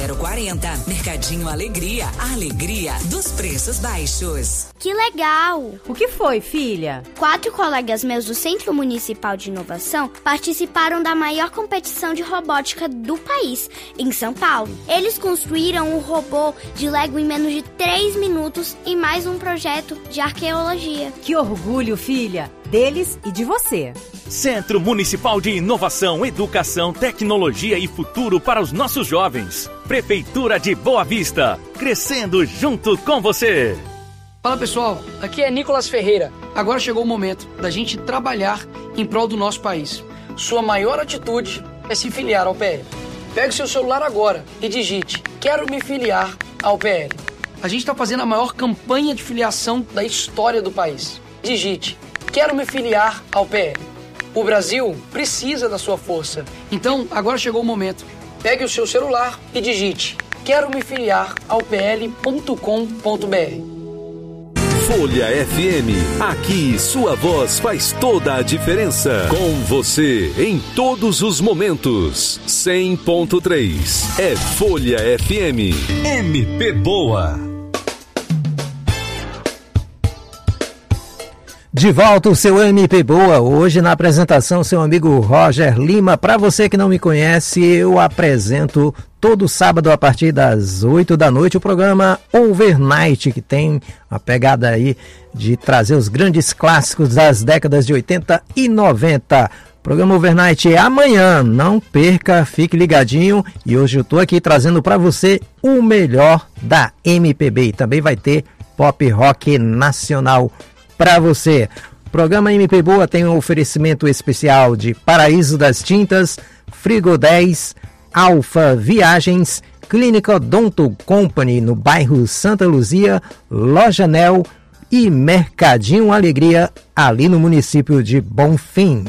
040. Mercadinho Alegria, a alegria dos preços baixos. Que legal! O que foi, filha? 4 colegas meus do Centro Municipal de Inovação participaram da maior competição de robótica do país, em São Paulo. Eles construíram um robô de Lego em menos de 3 minutos e mais um projeto de arqueologia. Que orgulho, filha, deles e de você. Centro Municipal de Inovação, Educação, Tecnologia e Futuro para os nossos jovens. Prefeitura de Boa Vista, crescendo junto com você. Fala pessoal, aqui é Nicolas Ferreira. Agora chegou o momento da gente trabalhar em prol do nosso país. Sua maior atitude é se filiar ao PL. Pegue seu celular agora e digite: quero me filiar ao PL. A gente está fazendo a maior campanha de filiação da história do país. Digite: quero me filiar ao PL. O Brasil precisa da sua força. Então, agora chegou o momento. Pegue o seu celular e digite: quero me filiar ao pl.com.br. Folha FM, aqui sua voz faz toda a diferença. Com você em todos os momentos. 100.3 é Folha FM. MP Boa. De volta o seu MP Boa, hoje na apresentação seu amigo Roger Lima. Para você que não me conhece, eu apresento todo sábado a partir das 8 da noite o programa Overnight, que tem a pegada aí de trazer os grandes clássicos das décadas de 80 e 90. O programa Overnight é amanhã, não perca, fique ligadinho. E hoje eu tô aqui trazendo para você o melhor da MPB. E também vai ter pop rock nacional para você. O programa MP Boa tem um oferecimento especial de Paraíso das Tintas, Frigo 10, Alfa Viagens, Clínica Odonto Company no bairro Santa Luzia, Loja Nel e Mercadinho Alegria ali no município de Bonfim.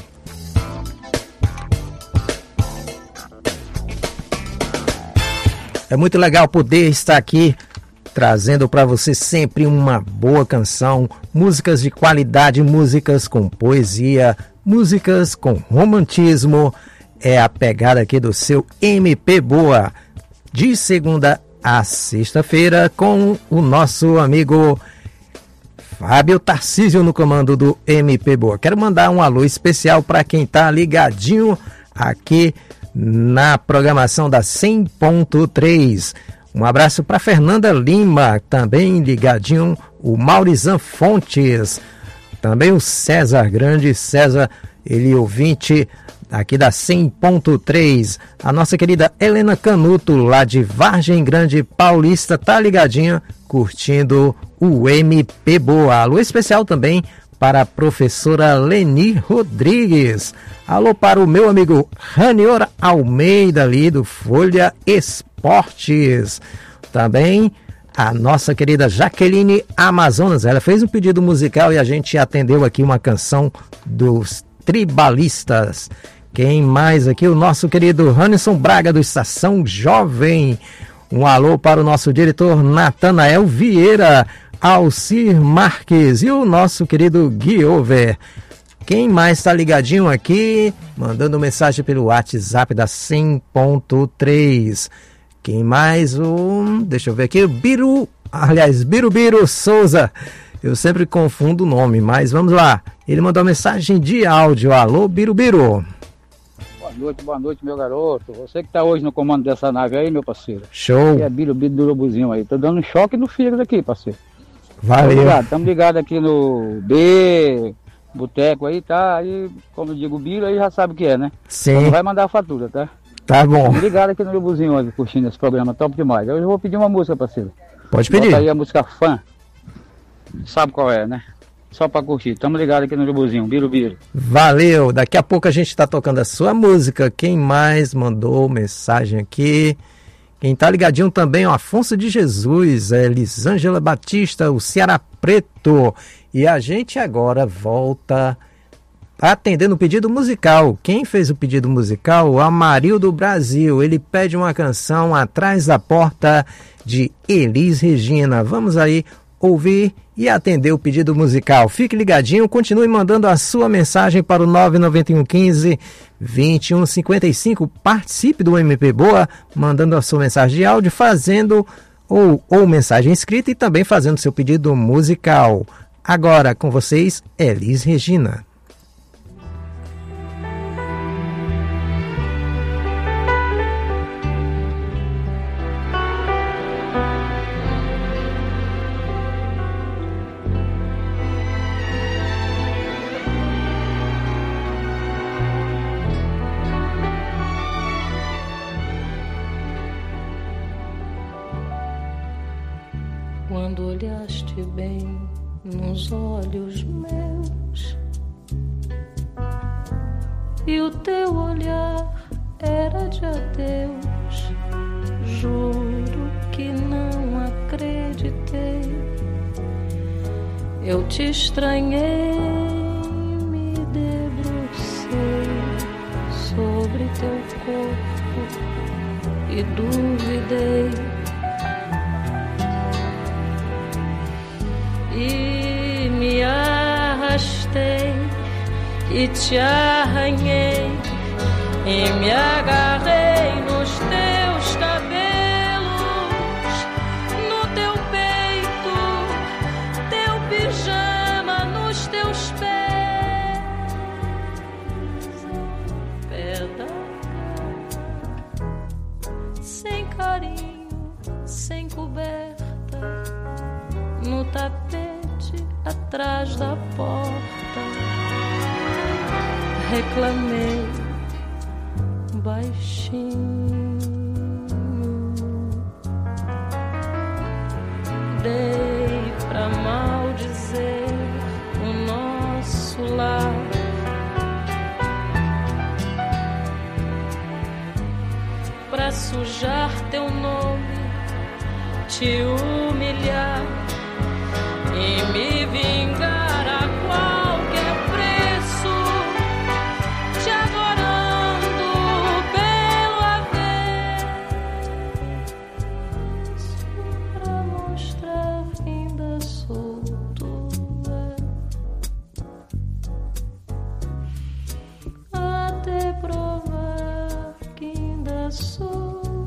É muito legal poder estar aqui trazendo para você sempre uma boa canção, músicas de qualidade, músicas com poesia, músicas com romantismo. É a pegada aqui do seu MP Boa, de segunda a sexta-feira, com o nosso amigo Fábio Tarcísio no comando do MP Boa. Quero mandar um alô especial para quem está ligadinho aqui na programação da 100.3. Um abraço para Fernanda Lima, também ligadinho, o Maurizan Fontes, também o César Grande, César, ele ouvinte aqui da 100.3, a nossa querida Helena Canuto, lá de Vargem Grande Paulista, tá ligadinha, curtindo o MP Boa. Alô especial também para a professora Leni Rodrigues. Alô para o meu amigo Ranior Almeida, ali do Folha Esportes. Também a nossa querida Jaqueline Amazonas. Ela fez um pedido musical e a gente atendeu aqui uma canção dos Tribalistas. Quem mais aqui? O nosso querido Ranison Braga, do Estação Jovem. Um alô para o nosso diretor Natanael Vieira, Alcir Marques e o nosso querido Guiover. Quem mais está ligadinho aqui? Mandando mensagem pelo WhatsApp da 100.3. Quem mais? Deixa eu ver aqui. Birubiru Souza. Eu sempre confundo o nome, mas vamos lá. Ele mandou uma mensagem de áudio. Alô, Birubiru. Boa noite, meu garoto. Você que está hoje no comando dessa nave aí, meu parceiro. Show. Aqui é Birubiru do Urubuzinho aí. Tô dando um choque no fígado aqui, parceiro. Valeu. Estamos ligados aqui no B, Boteco aí, tá? Aí, como eu digo, o Biro aí já sabe o que é, né? Sim. Então não vai mandar a fatura, tá? Tá bom. Estamos ligados aqui no Urubuzinho hoje, curtindo esse programa top demais. Hoje eu vou pedir uma música, parceiro. Pode pedir. Bota aí a música Fã. Sabe qual é, né? Só pra curtir. Estamos ligados aqui no Urubuzinho, Birubiru. Valeu. Daqui a pouco a gente tá tocando a sua música. Quem mais mandou mensagem aqui? Quem tá ligadinho também, o Afonso de Jesus, Elisângela Batista, o Ceará Preto. E a gente agora volta atendendo o pedido musical. Quem fez o pedido musical? O Amarildo Brasil. Ele pede uma canção Atrás da Porta, de Elis Regina. Vamos aí ouvir e atender o pedido musical. Fique ligadinho, continue mandando a sua mensagem para o 99115-2155. Participe do MP Boa, mandando a sua mensagem de áudio, fazendo ou mensagem escrita e também fazendo seu pedido musical. Agora com vocês, Elis Regina. Quando olhaste bem nos olhos meus e o teu olhar era de adeus, juro que não acreditei. Eu te estranhei, me debrucei sobre teu corpo e duvidei. E me arrastei e te arranhei e me agarrei nos teus cabelos, no teu peito, teu pijama nos teus pés, pé da cama, sem carinho, sem coberta, no tapete atrás da porta. Reclamei baixinho, dei pra maldizer o nosso lar. Pra sujar teu nome, te humilhar e me vingar a qualquer preço, te adorando pelo avesso, pra mostrar que ainda sou tua, até provar que ainda sou.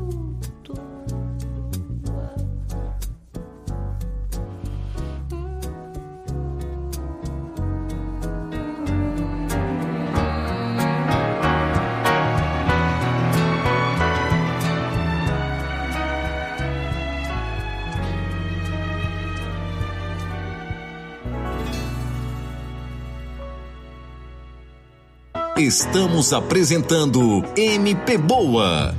Estamos apresentando MP Boa.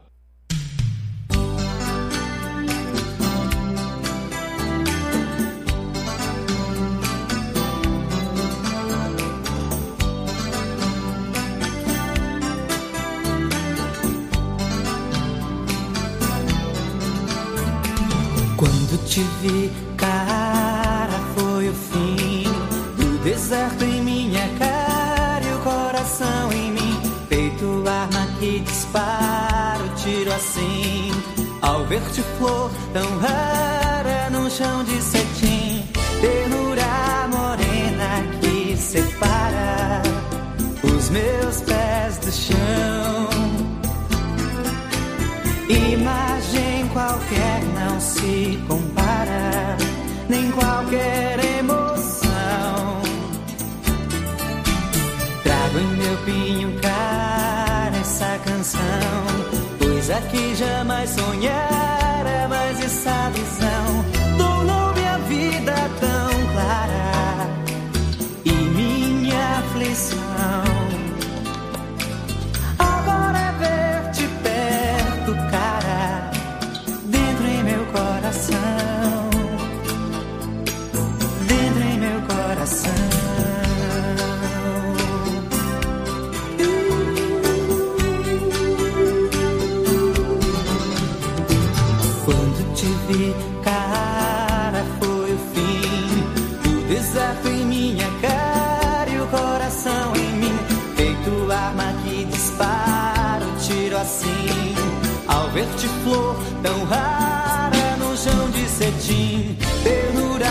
Quando te vi, cara, foi o fim do deserto em minha cara. Em mim, feito arma que dispara o tiro assim. Ao ver-te flor tão rara no chão de cetim, ternura morena que separa os meus pés do chão. Imagem qualquer não se compara, nem qualquer emoção. Trago em meu pinho, cara, essa canção, pois aqui jamais sonhara mais essa visão. Tornou minha vida tão clara e minha aflição. Agora é ver-te perto, cara, dentro em meu coração, dentro em meu coração. Cara, foi o fim do deserto em minha cara e o coração em mim, feito arma que dispara o tiro assim. Ao ver-te flor tão rara no chão de cetim, ternura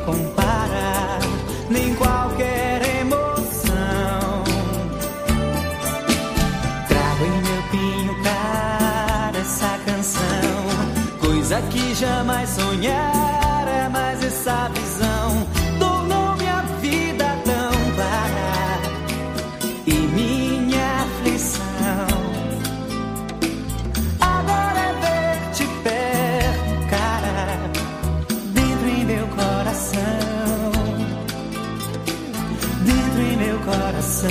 compara, nem qualquer emoção. Trago em meu pinho, cara, essa canção, coisa que jamais sonhara, mas essa visão tornou minha vida tão clara e minha aflição. Agora é ver-te perto, cara, dentro em meu coração, dentro em meu coração.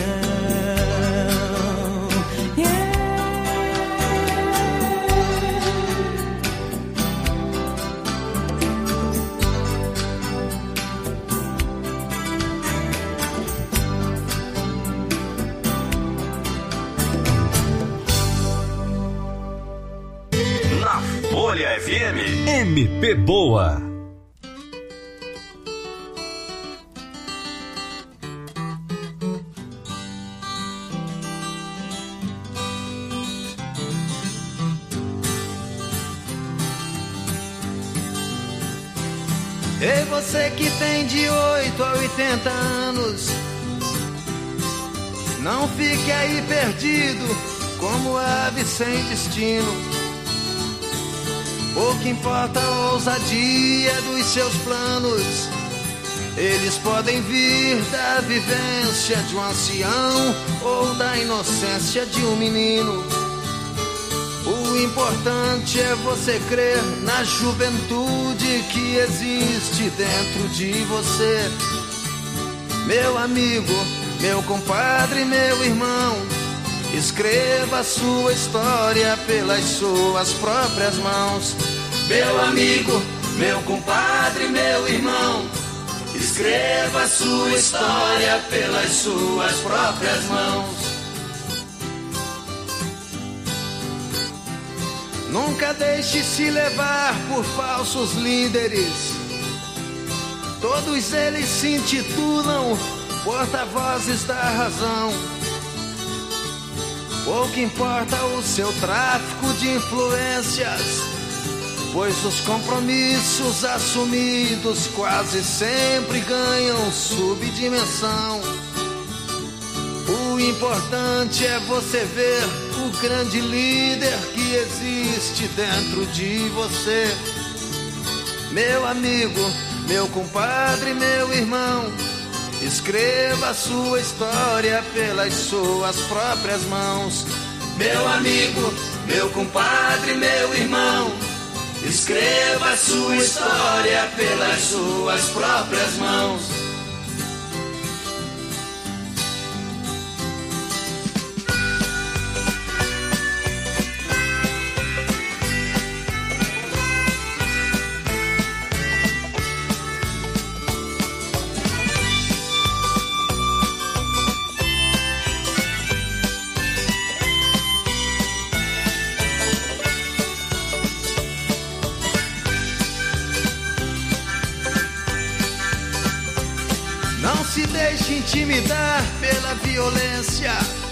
Folha FM, MP Boa. Ei, você que tem de 8 a 80 anos, não fique aí perdido como ave sem destino. Pouco importa a ousadia dos seus planos, eles podem vir da vivência de um ancião ou da inocência de um menino. O importante é você crer na juventude que existe dentro de você. Meu amigo, meu compadre, meu irmão, escreva a sua história pelas suas próprias mãos. Meu amigo, meu compadre, meu irmão, escreva a sua história pelas suas próprias mãos. Nunca deixe se levar por falsos líderes. Todos eles se intitulam porta-vozes da razão. Pouco importa o seu tráfico de influências, pois os compromissos assumidos quase sempre ganham subdimensão. O importante é você ver o grande líder que existe dentro de você. Meu amigo, meu compadre, meu irmão, escreva a sua história pelas suas próprias mãos. Meu amigo, meu compadre, meu irmão, escreva a sua história pelas suas próprias mãos. Se deixe intimidar pela violência.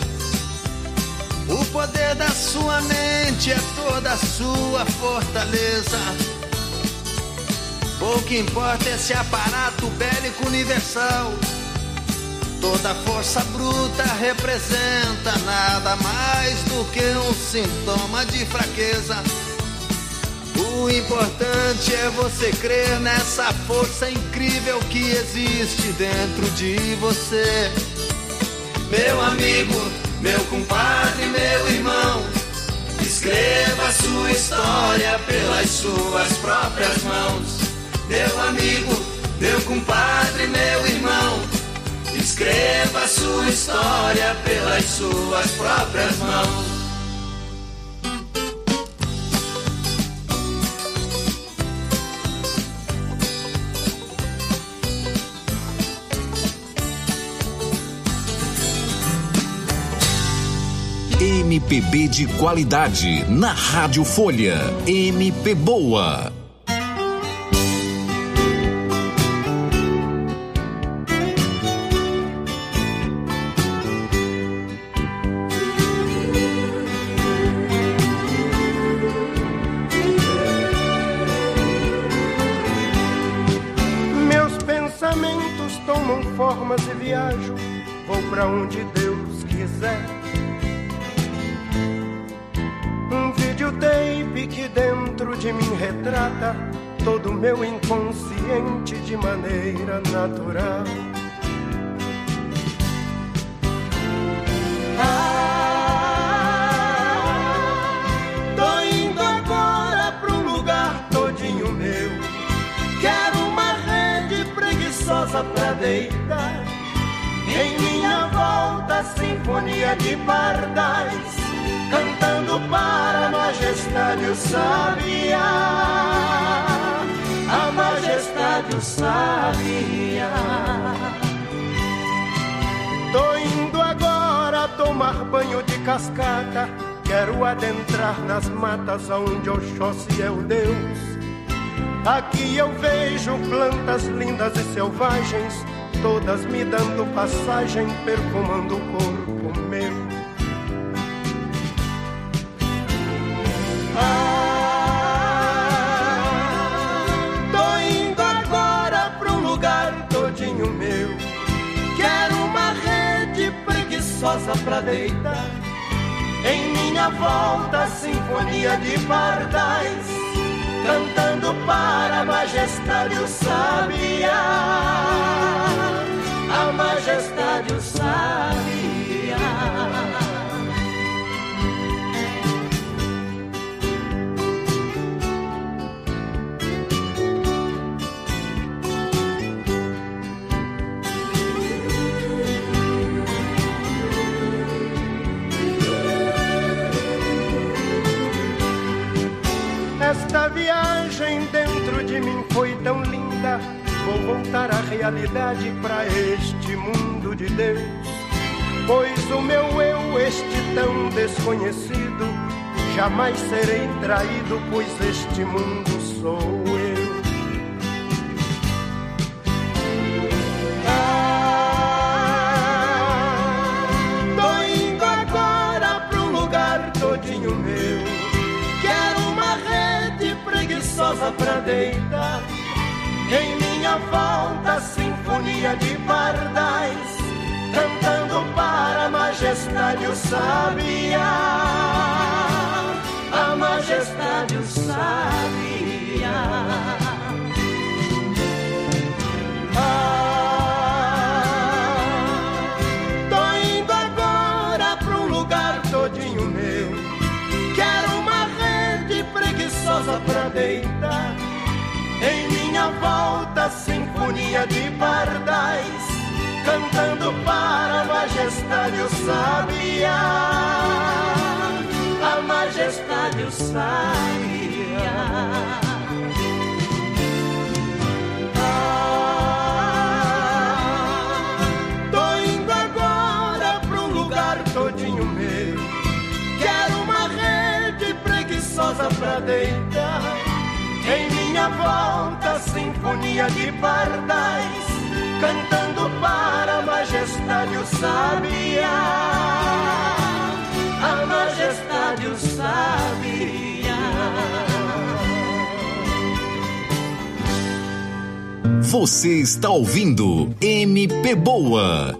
O poder da sua mente é toda a sua fortaleza. Pouco importa esse aparato bélico universal. Toda força bruta representa nada mais do que um sintoma de fraqueza. O importante é você crer nessa força incrível que existe dentro de você. Meu amigo, meu compadre, meu irmão, escreva a sua história pelas suas próprias mãos. Meu amigo, meu compadre, meu irmão, escreva a sua história pelas suas próprias mãos. MPB de qualidade na Rádio Folha. MP Boa. Meus pensamentos tomam formas e viajo, vou pra onde Deus quiser. Um videotape que dentro de mim retrata todo o meu inconsciente de maneira natural. Tô indo agora pra um lugar todinho meu. Quero uma rede preguiçosa pra deitar. Em minha volta, sinfonia de pardais, cantando para a majestade o sabiá. A majestade o sabiá. Tô indo agora tomar banho de cascata. Quero adentrar nas matas onde Oxóssi é o Deus. Aqui eu vejo plantas lindas e selvagens, todas me dando passagem, perfumando o corpo meu. Tô indo agora pra um lugar todinho meu. Quero uma rede preguiçosa pra deitar. Em minha volta, sinfonia de pardais, cantando para a majestade o sabiá. A majestade o sabiá. Esta viagem dentro de mim foi tão linda. Vou voltar à realidade, pra este mundo de Deus. Pois o meu eu, este tão desconhecido, jamais serei traído, pois este mundo sou eu. Tô indo agora pra um lugar todinho meu. Quero uma rede preguiçosa pra deitar. Em minha volta, sinfonia de pardais, cantando para a majestade o sabiá. A majestade o sabiá. Tô indo agora pra um lugar todinho meu. Quero uma rede preguiçosa pra deitar. Em minha volta, sinfonia de pardais, cantando para a majestade o sabiá. A majestade o sabiá. Tô indo agora pra um lugar todinho meu. Quero uma rede preguiçosa pra deitar. Em minha volta, sinfonia de pardais, cantando para a majestade o sabiá. A majestade o sabiá. Você está ouvindo MP Boa.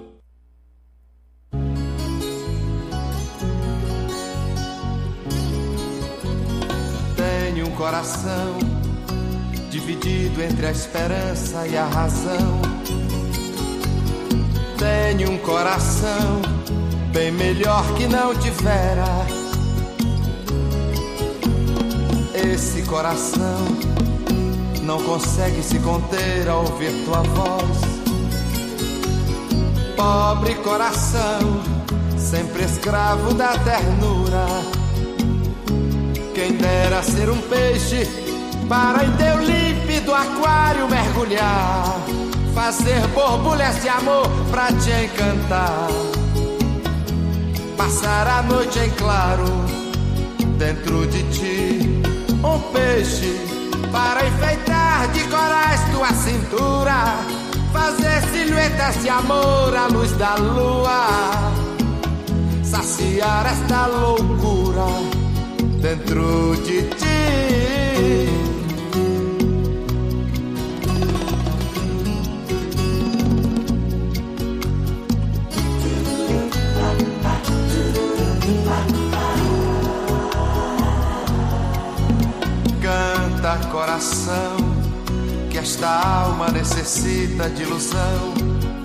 Tenho um coração dividido entre a esperança e a razão. Tenho um coração bem melhor que não tivera. Esse coração não consegue se conter ao ouvir tua voz. Pobre coração, sempre escravo da ternura. Quem dera ser um peixe para em teu límpido aquário mergulhar, fazer borbulhas de amor pra te encantar, passar a noite em claro dentro de ti. Um peixe para enfeitar de corais tua cintura, fazer silhuetas de amor à luz da lua, saciar esta loucura dentro de ti. necessita de ilusão.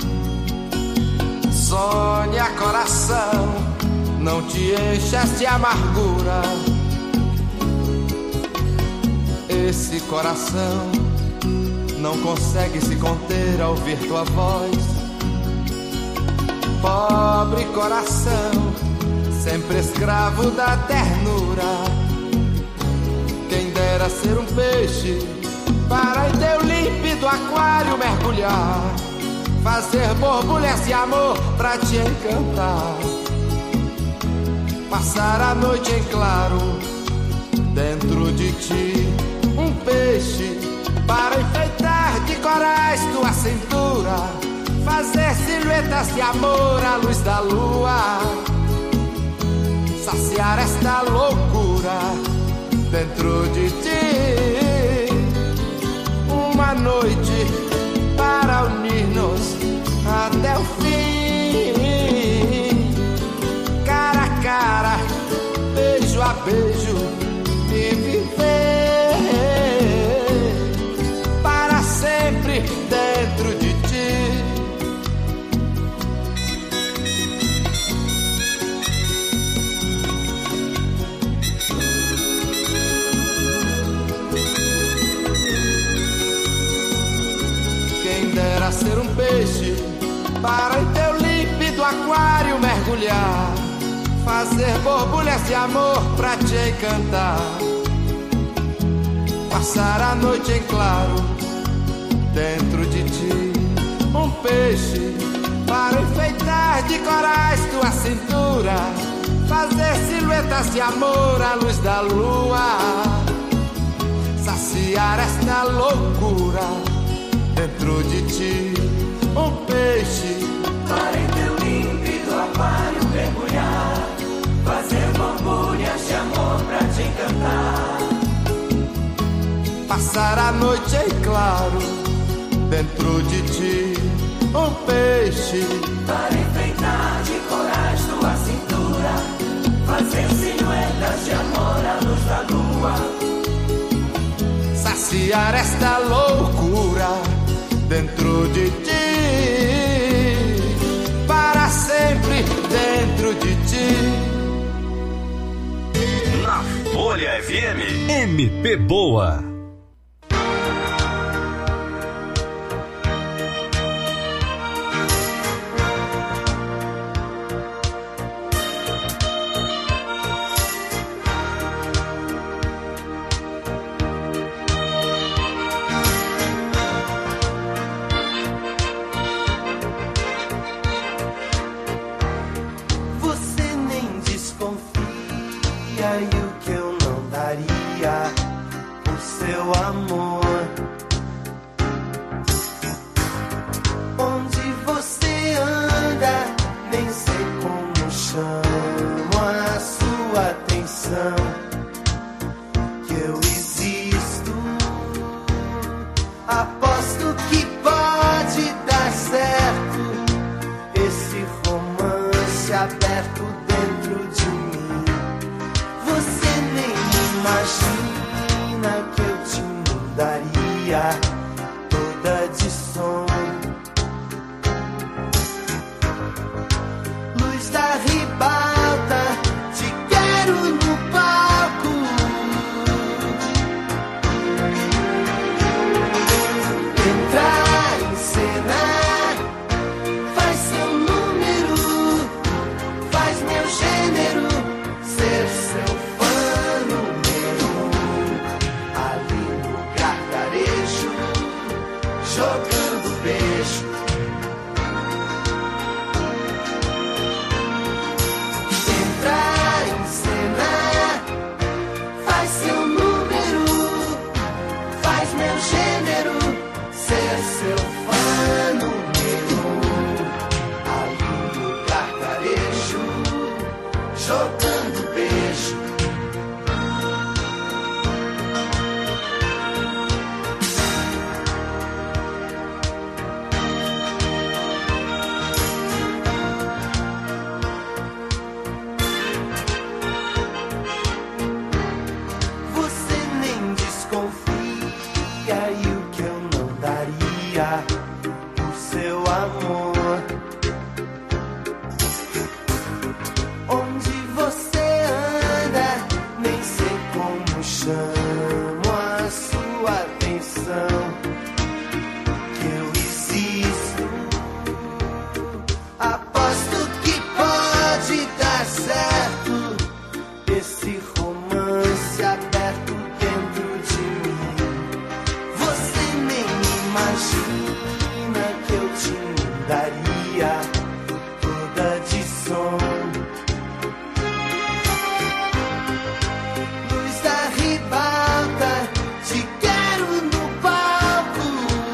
Sonha, coração, não te enchas de amargura. Esse coração não consegue se conter ao ouvir tua voz. Pobre coração, sempre escravo da ternura. Quem dera ser um peixe para em teu límpido aquário mergulhar, fazer borbulhas de amor pra te encantar, passar a noite em claro dentro de ti. Um peixe para enfeitar de corais tua cintura, fazer silhuetas de amor à luz da lua, saciar esta loucura dentro de ti. Uma noite para unir-nos até o fim, cara a cara, beijo a beijo, e viver para sempre dentro de ti. Quem dera ser um peixe para em teu límpido aquário mergulhar, fazer borbulhas de amor pra te encantar, passar a noite em claro dentro de ti. Um peixe para enfeitar de corais tua cintura, fazer silhuetas de amor à luz da lua, saciar esta loucura dentro de ti. Um peixe para em teu límpido aquário mergulhar, fazer borbulhas de amor pra te encantar, passar a noite em claro dentro de ti. Um peixe para enfeitar de corais tua cintura, fazer silhuetas de amor à luz da lua, saciar esta loucura dentro de ti, para sempre dentro de ti. Na Folha FM, MP Boa. daria por seu amor. Onde você anda, nem sei como chamo a sua atenção. Que eu existo, aposto que pode dar certo esse romance aberto dentro de mim. Você nem imagina que eu te mudaria toda de som. Luz da ribalta, te quero no palco,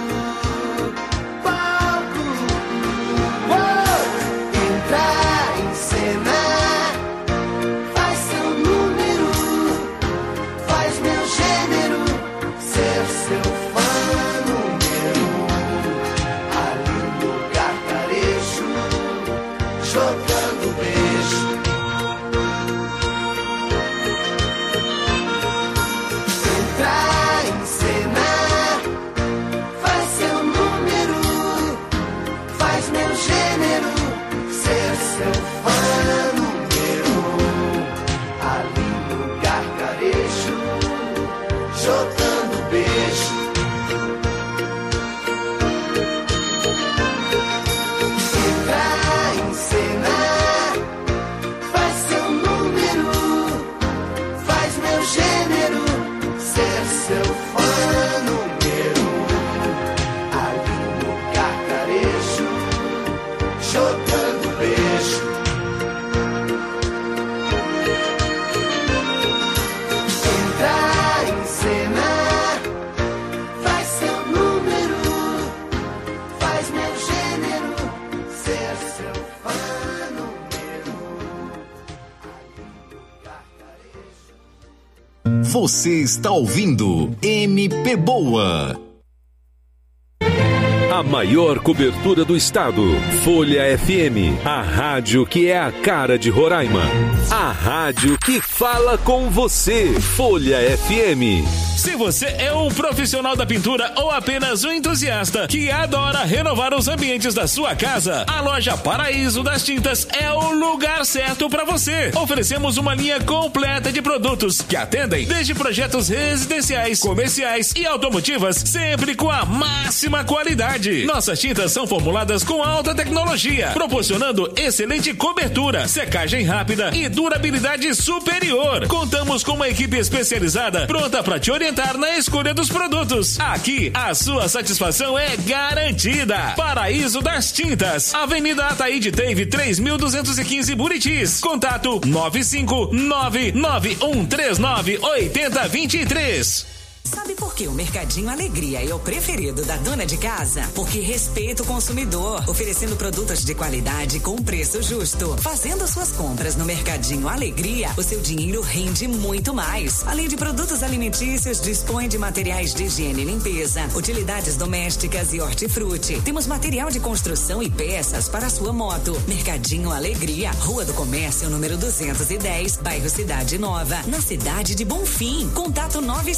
palco. Oh, entrar em cena, faz seu número, faz meu gênero, ser seu fã número um. Ali no gargarejo, jogando beijo. Entrar em cena, faz seu número, faz meu gênero, ser seu fã número um. Ali no gargarejo, jogando beijo. Entrar em cena, faz seu número, faz meu gênero, ser seu fã número um. Ali no gargarejo, jogando beijo. Entrar em cena, faz seu número, faz meu gênero, ser seu fã número um. Você está ouvindo MP Boa. A maior cobertura do estado. Folha FM, a rádio que é a cara de Roraima. A rádio que fala com você. Folha FM. Se você é um profissional da pintura ou apenas um entusiasta que adora renovar os ambientes da sua casa, a loja Paraíso das Tintas é o lugar certo para você. Oferecemos uma linha completa de produtos que atendem desde projetos residenciais, comerciais e automotivas, sempre com a máxima qualidade. Nossas tintas são formuladas com alta tecnologia, proporcionando excelente cobertura, secagem rápida e durabilidade superior. Contamos com uma equipe especializada pronta para te orientar na escolha dos produtos. Aqui, a sua satisfação é garantida. Paraíso das Tintas, Avenida Ataíde Teve 3215 Buritis. Contato 95991398023. Sabe por que o Mercadinho Alegria é o preferido da dona de casa? Porque respeita o consumidor, oferecendo produtos de qualidade com preço justo. Fazendo suas compras no Mercadinho Alegria, o seu dinheiro rende muito mais. Além de produtos alimentícios, dispõe de materiais de higiene e limpeza, utilidades domésticas e hortifruti. Temos material de construção e peças para a sua moto. Mercadinho Alegria, Rua do Comércio, número 210, bairro Cidade Nova, na cidade de Bonfim. Contato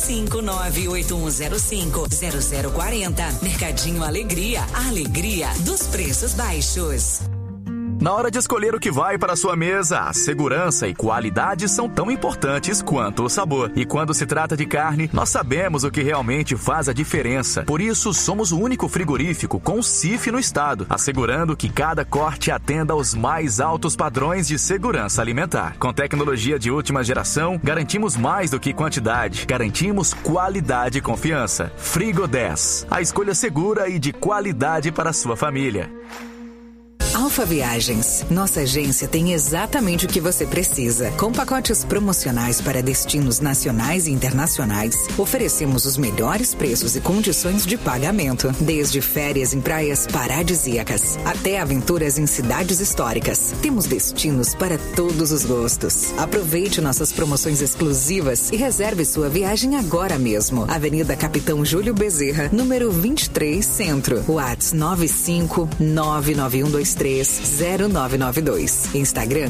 95981050040. Mercadinho Alegria, a alegria dos preços baixos. Na hora de escolher o que vai para a sua mesa, a segurança e qualidade são tão importantes quanto o sabor. E quando se trata de carne, nós sabemos o que realmente faz a diferença. Por isso, somos o único frigorífico com CIF no estado, assegurando que cada corte atenda aos mais altos padrões de segurança alimentar. Com tecnologia de última geração, garantimos mais do que quantidade, garantimos qualidade e confiança. Frigo 10, a escolha segura e de qualidade para a sua família. Alfa Viagens. Nossa agência tem exatamente o que você precisa. Com pacotes promocionais para destinos nacionais e internacionais, oferecemos os melhores preços e condições de pagamento. Desde férias em praias paradisíacas até aventuras em cidades históricas. Temos destinos para todos os gostos. Aproveite nossas promoções exclusivas e reserve sua viagem agora mesmo. Avenida Capitão Júlio Bezerra, número 23, Centro. WhatsApp 95991230992. Instagram,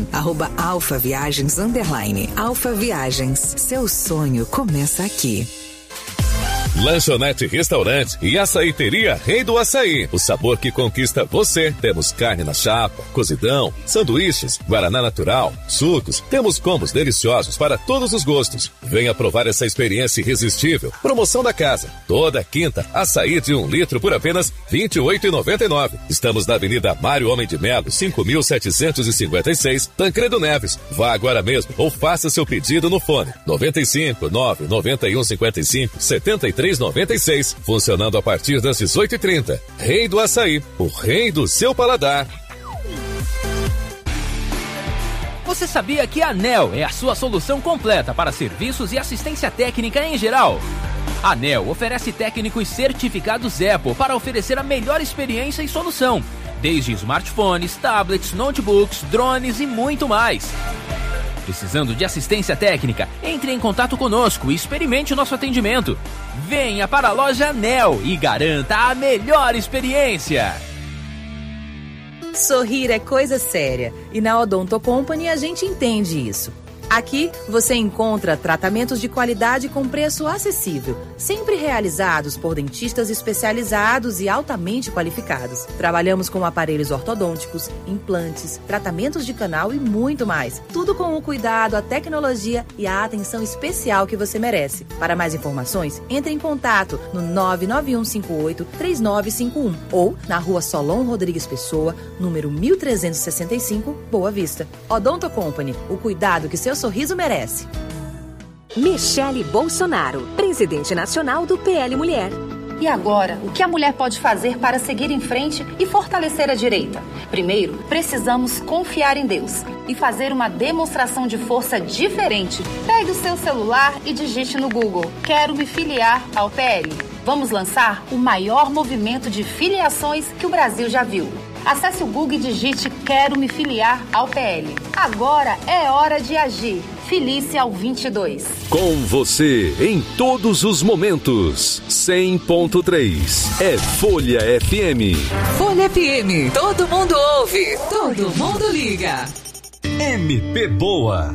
@alfaviagens_. Alfa Viagens. Seu sonho começa aqui. Lanchonete Restaurante e Açaiteria Rei do Açaí. O sabor que conquista você. Temos carne na chapa, cozidão, sanduíches, guaraná natural, sucos. Temos combos deliciosos para todos os gostos. Venha provar essa experiência irresistível. Promoção da casa. Toda quinta, açaí de 1 litro por apenas R$ 28,99. Estamos na Avenida Mário Homem de Melo, 5.756, Tancredo Neves. Vá agora mesmo ou faça seu pedido no fone 95 9 91 55 73 96. Funcionando a partir das 18h30. Rei do Açaí, o rei do seu paladar. Você sabia que a ANEEL é a sua solução completa para serviços e assistência técnica em geral? A ANEEL oferece técnicos certificados Apple para oferecer a melhor experiência e solução, desde smartphones, tablets, notebooks, drones e muito mais. Precisando de assistência técnica? Entre em contato conosco e experimente o nosso atendimento. Venha para a loja ANEEL e garanta a melhor experiência. Sorrir é coisa séria e na Odonto Company a gente entende isso. Aqui você encontra tratamentos de qualidade com preço acessível, sempre realizados por dentistas especializados e altamente qualificados. Trabalhamos com aparelhos ortodônticos, implantes, tratamentos de canal e muito mais. Tudo com o cuidado, a tecnologia e a atenção especial que você merece. Para mais informações, entre em contato no 99158-3951 ou na Rua Solon Rodrigues Pessoa, número 1365, Boa Vista. Odonto Company, o cuidado que seu sorriso merece. Michele Bolsonaro, presidente nacional do PL Mulher. E agora, o que a mulher pode fazer para seguir em frente e fortalecer a direita? Primeiro, precisamos confiar em Deus e fazer uma demonstração de força diferente. Pegue o seu celular e digite no Google: quero me filiar ao PL. Vamos lançar o maior movimento de filiações que o Brasil já viu. Acesse o Google e digite quero me filiar ao PL. Agora é hora de agir. Filie-se ao 22. Com você em todos os momentos. 100.3 é Folha FM. Folha FM. Todo mundo ouve. Todo mundo liga. MP Boa.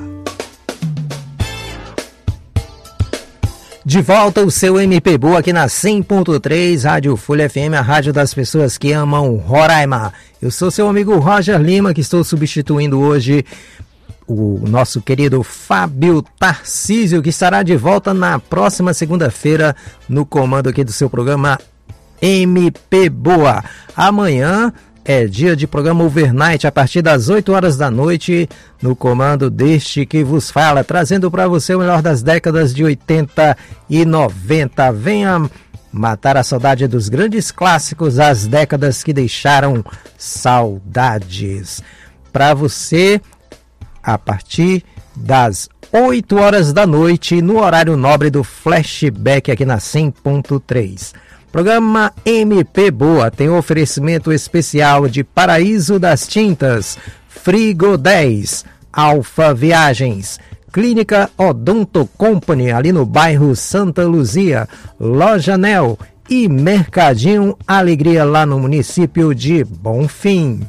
De volta o seu MP Boa aqui na 100.3, Rádio Folha FM, a rádio das pessoas que amam Roraima. Eu sou seu amigo Roger Lima, que estou substituindo hoje o nosso querido Fábio Tarcísio, que estará de volta na próxima segunda-feira no comando aqui do seu programa MP Boa. Amanhã é dia de programa Overnight, a partir das 8 horas da noite, no comando deste que vos fala, trazendo para você o melhor das décadas de 80 e 90. Venha matar a saudade dos grandes clássicos, as décadas que deixaram saudades. Para você, a partir das 8 horas da noite, no horário nobre do Flashback aqui na 100.3. Programa MP Boa tem um oferecimento especial de Paraíso das Tintas, Frigo 10, Alfa Viagens, Clínica Odonto Company, ali no bairro Santa Luzia, Loja Nel e Mercadinho Alegria, lá no município de Bonfim.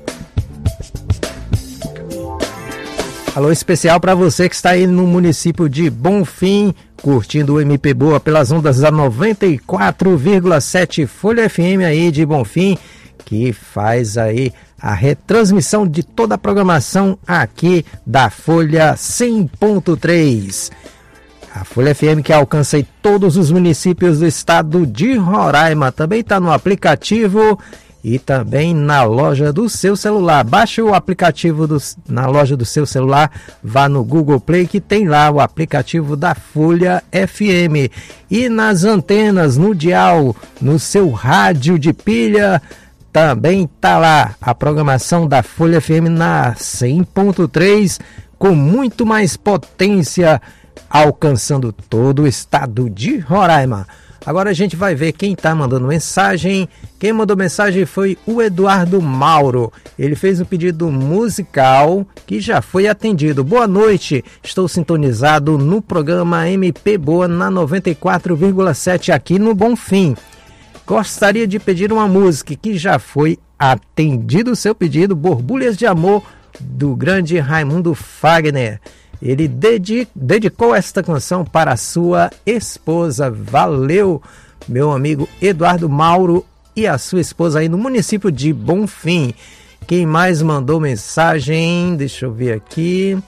Alô especial para você que está aí no município de Bonfim, curtindo o MP Boa pelas ondas da 94,7 Folha FM aí de Bonfim, que faz aí a retransmissão de toda a programação aqui da Folha 100.3. A Folha FM que alcança aí todos os municípios do estado de Roraima. Também está no aplicativo e também na loja do seu celular. Baixe o aplicativo na loja do seu celular, vá no Google Play que tem lá o aplicativo da Folha FM. E nas antenas, no dial, no seu rádio de pilha, também está lá a programação da Folha FM na 100.3, com muito mais potência, alcançando todo o estado de Roraima. Agora a gente vai ver quem está mandando mensagem. Quem mandou mensagem foi o Eduardo Mauro. Ele fez um pedido musical que já foi atendido. Boa noite, estou sintonizado no programa MP Boa na 94,7 aqui no Bonfim. Gostaria de pedir uma música que já foi atendido o seu pedido, Borbulhas de Amor, do grande Raimundo Fagner. Ele dedicou esta canção para a sua esposa. Valeu, meu amigo Eduardo Mauro e a sua esposa aí no município de Bonfim. Quem mais mandou mensagem? Deixa eu ver aqui.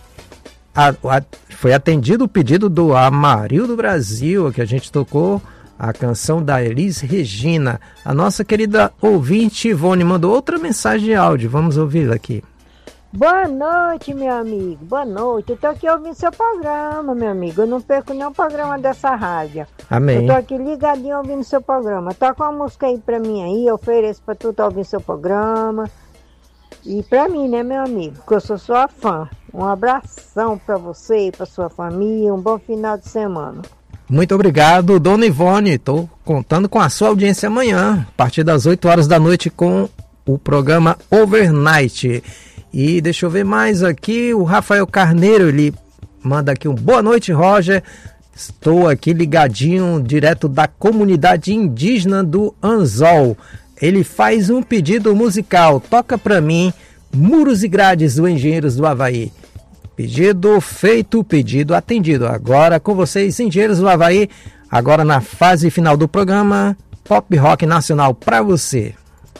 Foi atendido o pedido do Amarildo Brasil, que a gente tocou a canção da Elis Regina. A nossa querida ouvinte Ivone mandou outra mensagem de áudio. Vamos ouvi-la aqui. Boa noite, meu amigo. Boa noite. Eu tô aqui ouvindo seu programa, meu amigo. Eu não perco nenhum programa dessa rádio. Amém. Eu tô aqui ligadinho ouvindo seu programa. Toca uma música aí pra mim aí. Eu ofereço pra tu tá ouvindo seu programa. E pra mim, né, meu amigo? Porque eu sou sua fã. Um abração pra você e pra sua família. Um bom final de semana. Muito obrigado, dona Ivone. Estou contando com a sua audiência amanhã, a partir das 8 horas da noite, com o programa Overnight. E deixa eu ver mais aqui, o Rafael Carneiro, ele manda aqui um boa noite, Roger. Estou aqui ligadinho, direto da comunidade indígena do Anzol. Ele faz um pedido musical, toca pra mim, Muros e Grades do Engenheiros do Havaí. Pedido feito, pedido atendido. Agora com vocês, Engenheiros do Havaí, agora na fase final do programa, Pop Rock Nacional pra você.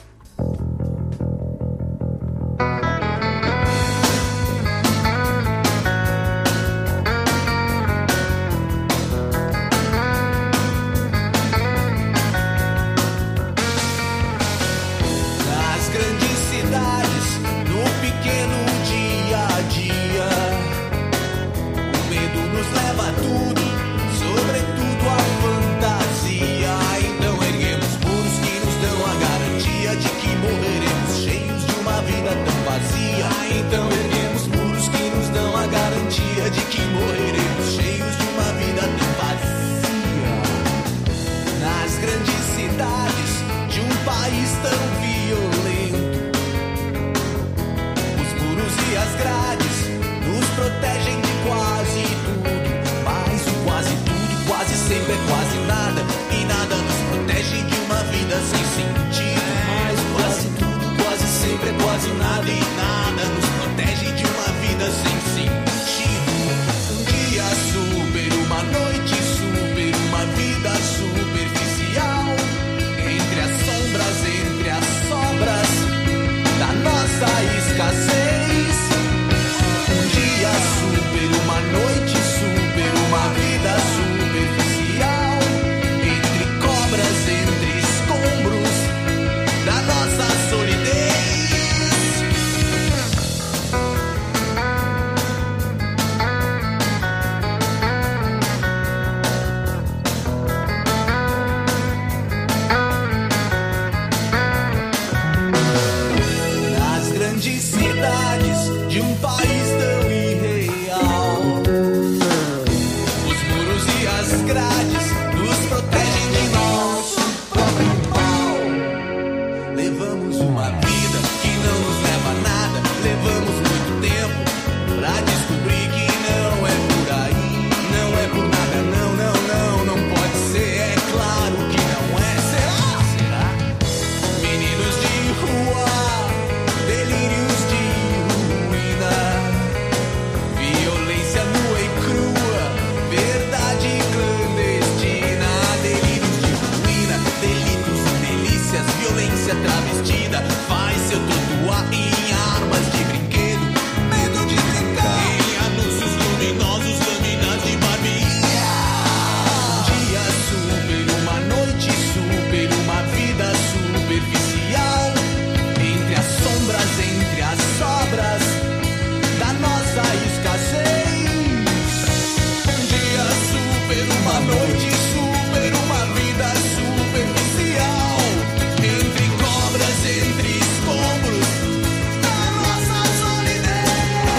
Então erguemos muros que nos dão a garantia de que morreremos cheios de uma vida tão vazia. Nas grandes cidades de um país tão violento, os muros e as grades nos protegem de quase tudo. Mas o quase tudo quase sempre é quase nada, e nada nos protege de uma vida sem sentido. Mas o quase tudo quase sempre é quase nada, e nada nos protege de uma vida sem sentido. Um dia super, uma noite super, uma vida superficial. Entre as sombras, entre as sobras da nossa escassez. Um dia super, uma noite super, uma vida superficial. Entre cobras, entre escombros da nossa solidez. Cidades de um país tão irreal, os muros e as grades nos protegem de nosso próprio mal. Levamos uma vida que não nos leva a nada, levamos muito tempo pra descobrir que não é por aí, não é por nada, não, não, não, não pode ser, é claro que não é. Será? Meninos de rua, delírios de ruína, violência nua e crua, verdade clandestina. Delírios de ruína, delitos e delícias, violência travestida, faz seu trotuar em armas de brinquedo, medo de brincar em anúncios luminosos, lâminas de barbinha. Um dia super, uma noite super, uma vida superficial. Entre as sombras, entre as sobras da nossa escassez. Um dia super, uma noite super, uma vida superficial. Entre cobras, entre escombros da nossa solidez.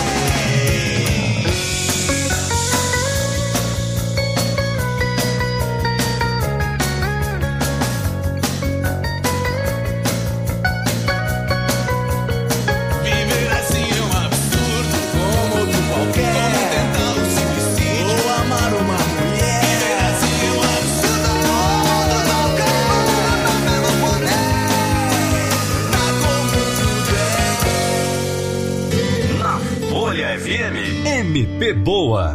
Viver assim é um absurdo, como outro qualquer. Como tentar o suicídio ou amar uma mulher. Viver assim é um absurdo, todo não quer pelo poder. Tá como tudo é. Na Folha FM, MP Boa.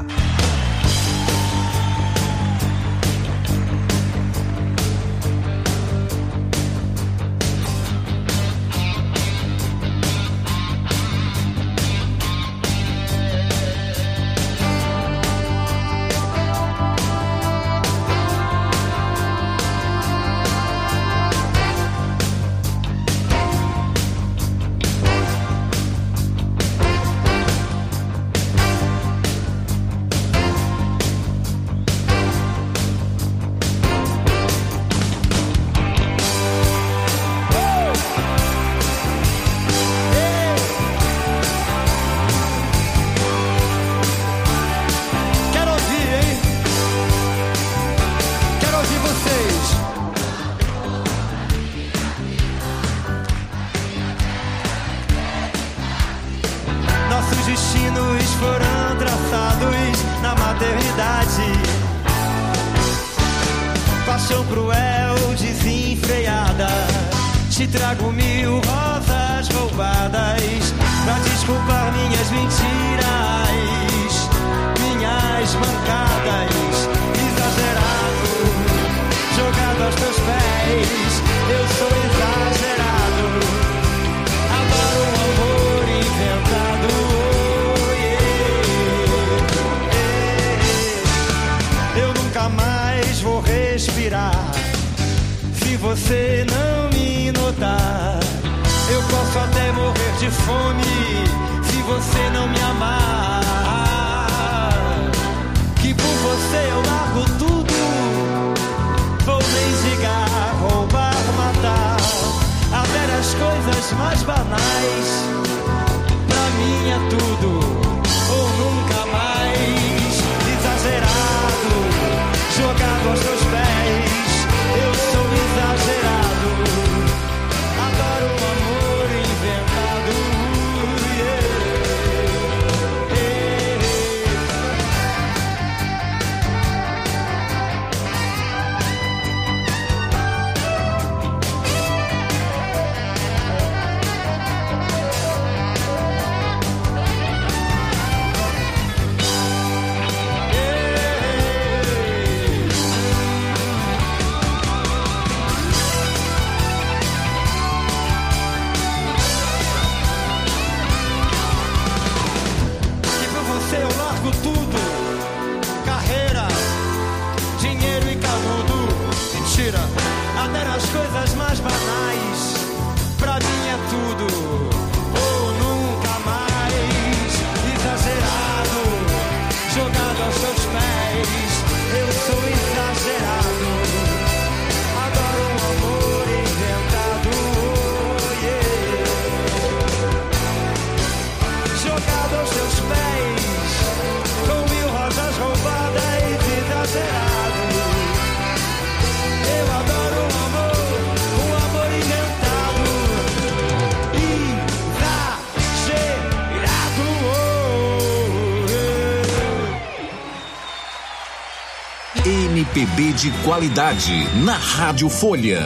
MPB de qualidade na Rádio Folha.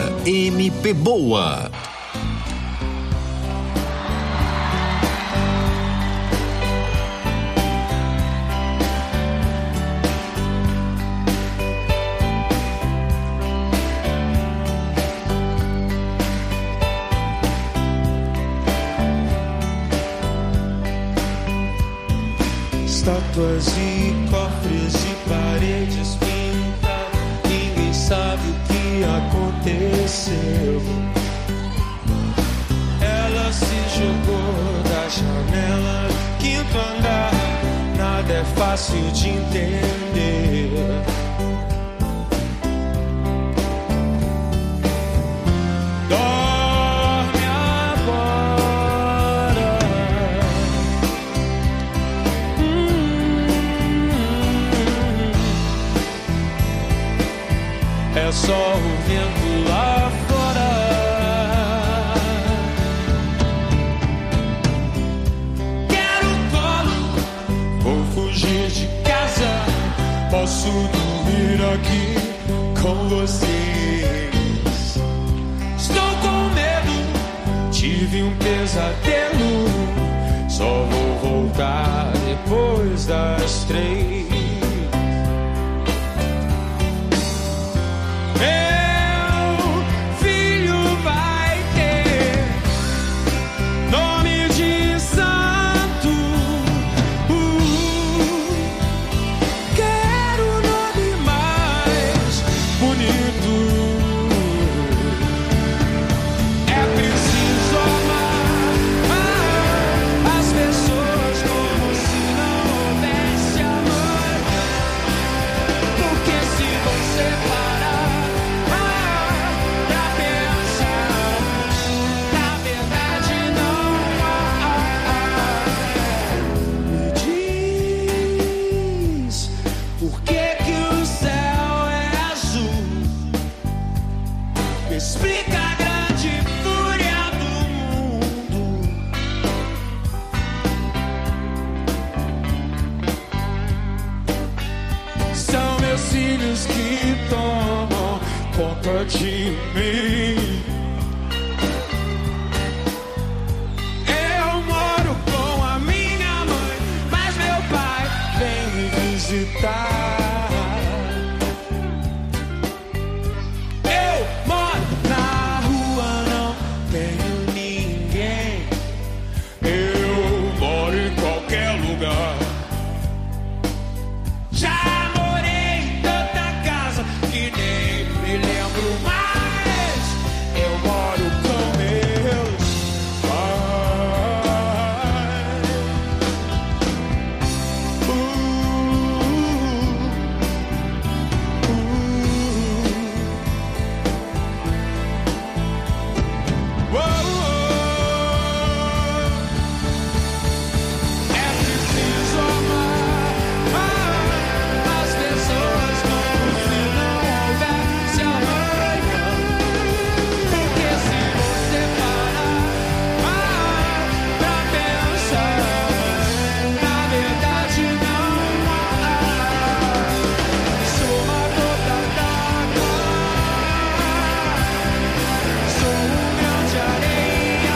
MP Boa. Estátuas e cofres e paredes pintadas, ninguém sabe o que aconteceu. Ela se jogou da janela, quinto andar, nada é fácil de entender. Dorme agora. É só o vento lá fora. Quero colo, vou fugir de casa. Posso dormir aqui com vocês. Estou com medo, tive um pesadelo. Só vou voltar depois das 3. De mim, eu moro com a minha mãe, mas meu pai vem me visitar. Eu moro na rua, não tenho ninguém. Eu moro em qualquer lugar. Já morei em tanta casa que nem me lembro mais. Eu moro com meus pais. É preciso amar as pessoas como se não houvesse amanhã. Porque se você parar pra pensar, na verdade não há. Sou uma gota d'água, sou um grão de areia.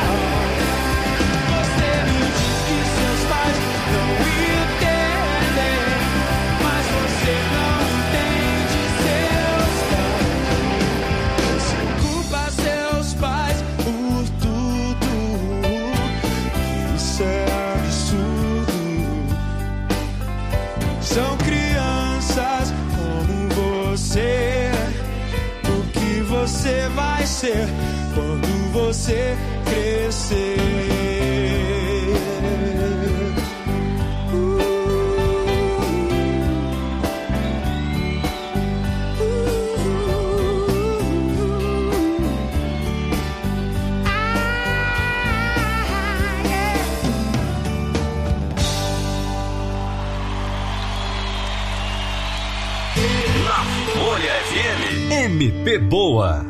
Você me diz que seus pais não entendem, mas você não entende seus pais. Você culpa seus pais por tudo. Isso é absurdo. São crianças como você. O que você vai ser quando você crescer? Na Folha FM, MP Boa.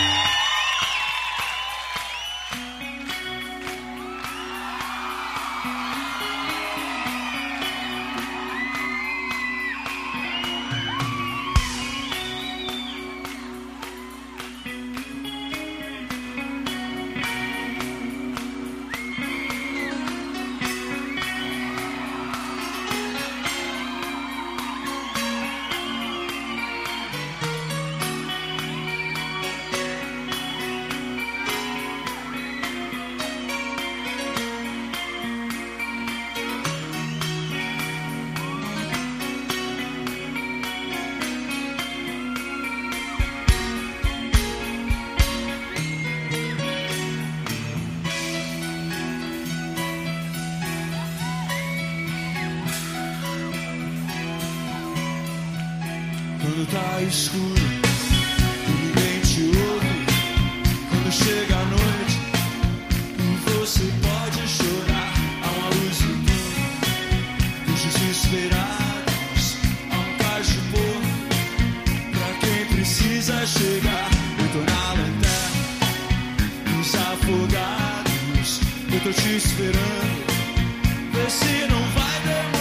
Quando tá escuro, ninguém te ouve. Quando chega a noite e você pode chorar, há uma luz no túnel dos desesperados, há um cais de pouco pra quem precisa chegar. Eu tô na lanterna dos afogados, eu tô te esperando, vê se não vai demorar.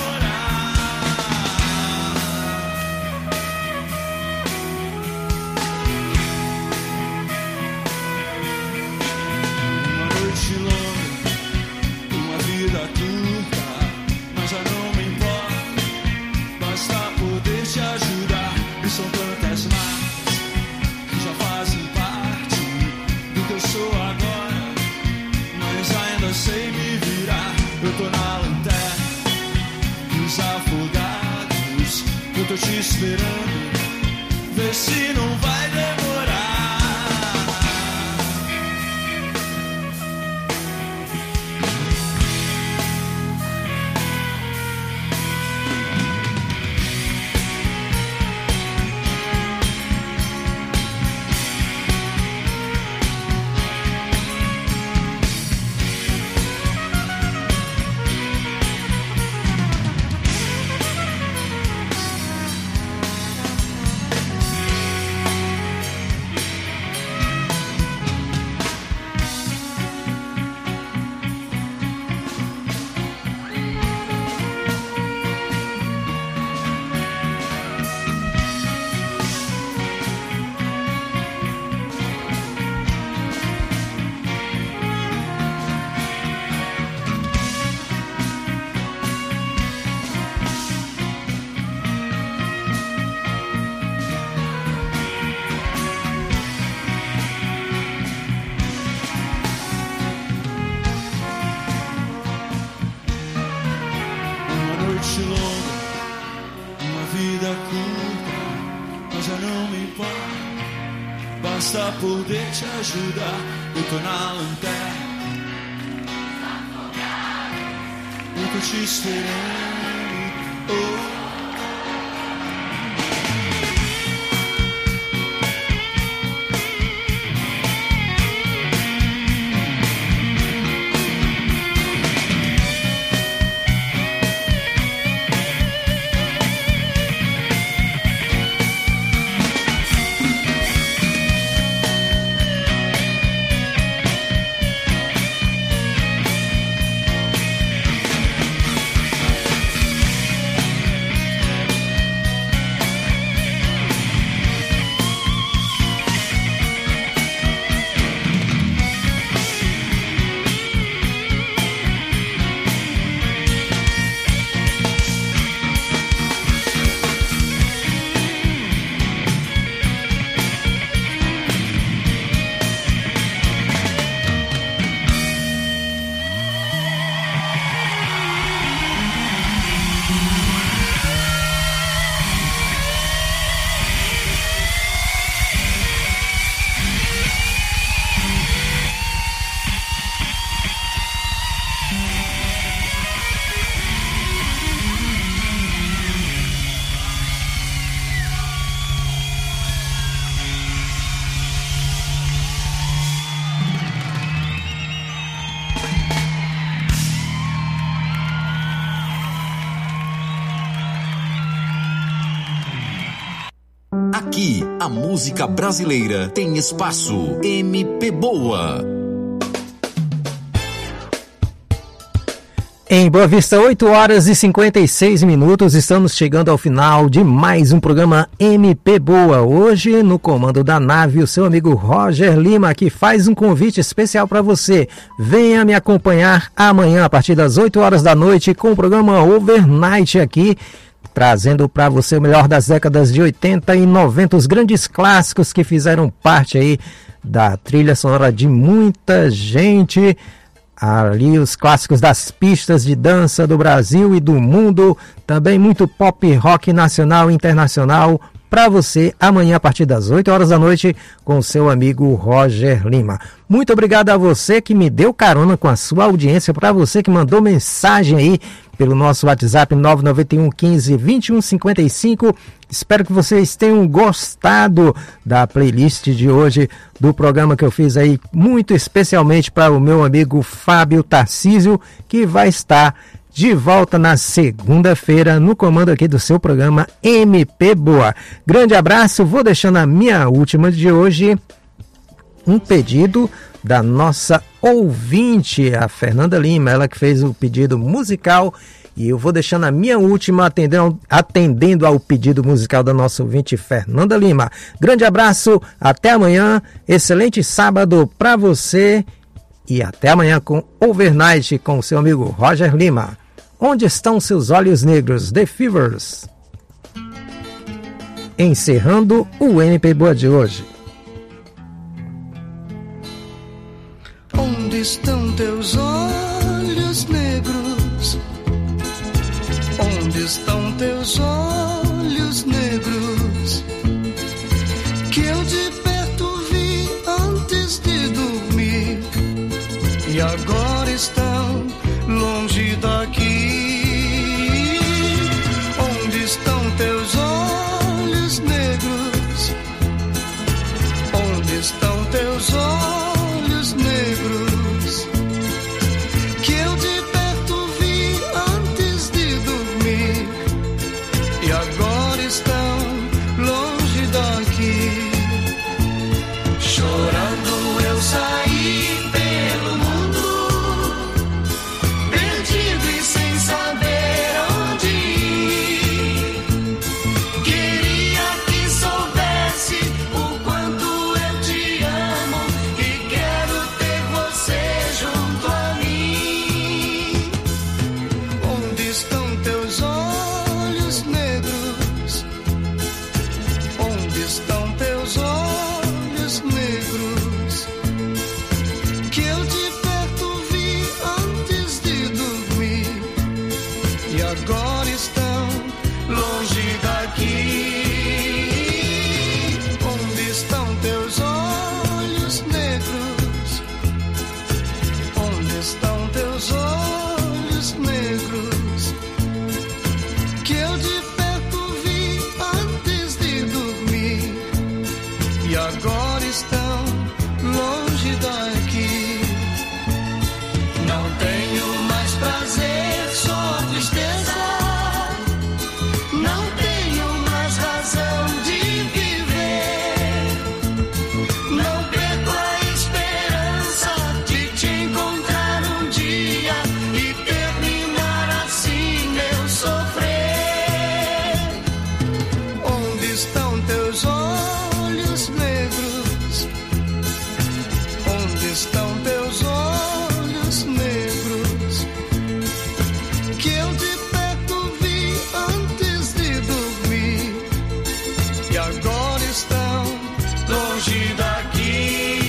Uma noite longa, uma vida curta, mas já não sei me virar. Eu tô na lanterna dos afogados. Eu tô te esperando, vê se não vai demorar. Basta poder te ajudar. Eu tô na lanterna, eu tô te esperando. Oh. Aqui, a música brasileira tem espaço. MP Boa. Em Boa Vista, 8 horas e 56 minutos, estamos chegando ao final de mais um programa MP Boa. Hoje, no comando da nave, o seu amigo Roger Lima, que faz um convite especial para você. Venha me acompanhar amanhã, a partir das 8 horas da noite, com o programa Overnight aqui, trazendo para você o melhor das décadas de 80 e 90, os grandes clássicos que fizeram parte aí da trilha sonora de muita gente. Ali os clássicos das pistas de dança do Brasil e do mundo, também muito pop rock nacional e internacional para você amanhã a partir das 8 horas da noite com o seu amigo Roger Lima. Muito obrigado a você que me deu carona com a sua audiência, para você que mandou mensagem aí pelo nosso WhatsApp 991 15 21 55. Espero que vocês tenham gostado da playlist de hoje, do programa que eu fiz aí muito especialmente para o meu amigo Fábio Tarcísio, que vai estar de volta na segunda-feira no comando aqui do seu programa MP Boa. Grande abraço, vou deixando a minha última de hoje, um pedido da nossa ouvinte, a Fernanda Lima, ela que fez o pedido musical, e eu vou deixando a minha última atendendo ao pedido musical da nossa ouvinte Fernanda Lima. Grande abraço, até amanhã, excelente sábado para você e até amanhã com Overnight com o seu amigo Roger Lima. Onde estão seus olhos negros? The Fevers. Encerrando o MP Boa de hoje. Onde estão teus olhos negros? Onde estão teus olhos negros? Que eu de perto vi antes de dormir e agora estão longe daqui. Onde estão teus olhos negros? Onde estão teus olhos negros? Que eu de perto vi antes de dormir e agora estão longe daqui. Chorando eu saí pelo mundo, perdido e sem saber onde ir. Queria que soubesse o quanto eu te amo e quero ter você junto a mim. Onde estão teus olhos negros? Onde estão teus olhos negros? Que eu de perto vi antes de dormir e agora estão longe daqui. Onde estão teus olhos negros? Onde estão teus olhos negros? Que eu de perto vi antes de dormir e agora estão longe daqui. Não tenho mais prazer, só tristeza. Não tenho mais razão de viver. Não perco a esperança de te encontrar um dia e terminar assim meu sofrer. Onde estão teus olhos negros? Onde estão teus olhos negros? Que eu de perto vi antes de dormir e agora estão longe daqui.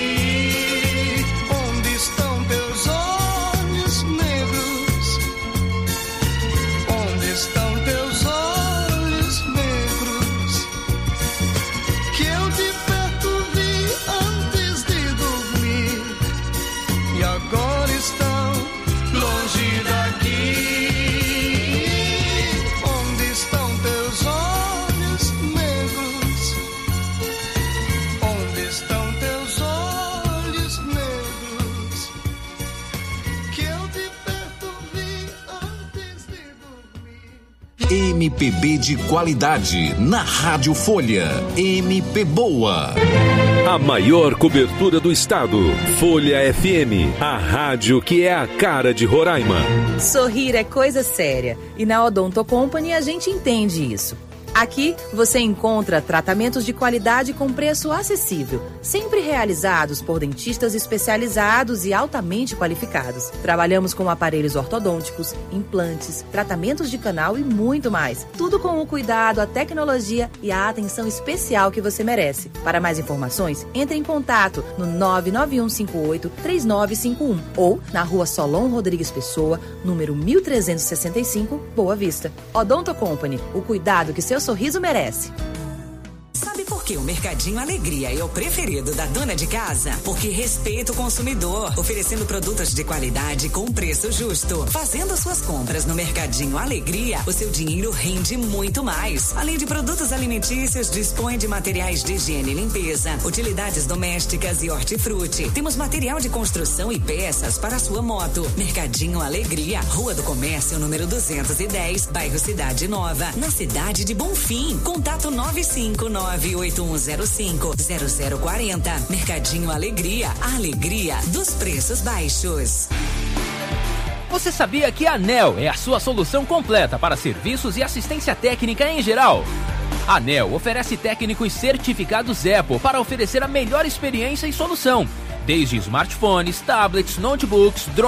Onde estão teus olhos negros? Onde estão teus olhos negros? Que eu de perto vi antes de dormir e agora estão longe daqui. Onde estão teus olhos negros? Onde estão teus olhos negros? Que eu de perto vi antes de dormir. MPB de qualidade na Rádio Folha. MP Boa. A maior cobertura do estado. Folha FM, a rádio que é a cara de Roraima. Sorrir é coisa séria e na Odonto Company a gente entende isso. Aqui você encontra tratamentos de qualidade com preço acessível, sempre realizados por dentistas especializados e altamente qualificados. Trabalhamos com aparelhos ortodônticos, implantes, tratamentos de canal e muito mais. Tudo com o cuidado, a tecnologia e a atenção especial que você merece. Para mais informações, entre em contato no 99158-3951 ou na Rua Solon Rodrigues Pessoa, número 1365, Boa Vista. Odonto Company, o cuidado que seu sorriso merece. Sabe por que o Mercadinho Alegria é o preferido da dona de casa? Porque respeita o consumidor, oferecendo produtos de qualidade com preço justo. Fazendo suas compras no Mercadinho Alegria, o seu dinheiro rende muito mais. Além de produtos alimentícios, dispõe de materiais de higiene e limpeza, utilidades domésticas e hortifruti. Temos material de construção e peças para a sua moto. Mercadinho Alegria, Rua do Comércio, número 210, bairro Cidade Nova, na cidade de Bonfim. Contato 95981050040. Mercadinho Alegria, a alegria dos preços baixos. Você sabia que a ANEL é a sua solução completa para serviços e assistência técnica em geral? A ANEL oferece técnicos certificados Apple para oferecer a melhor experiência e solução, desde smartphones, tablets, notebooks, drones,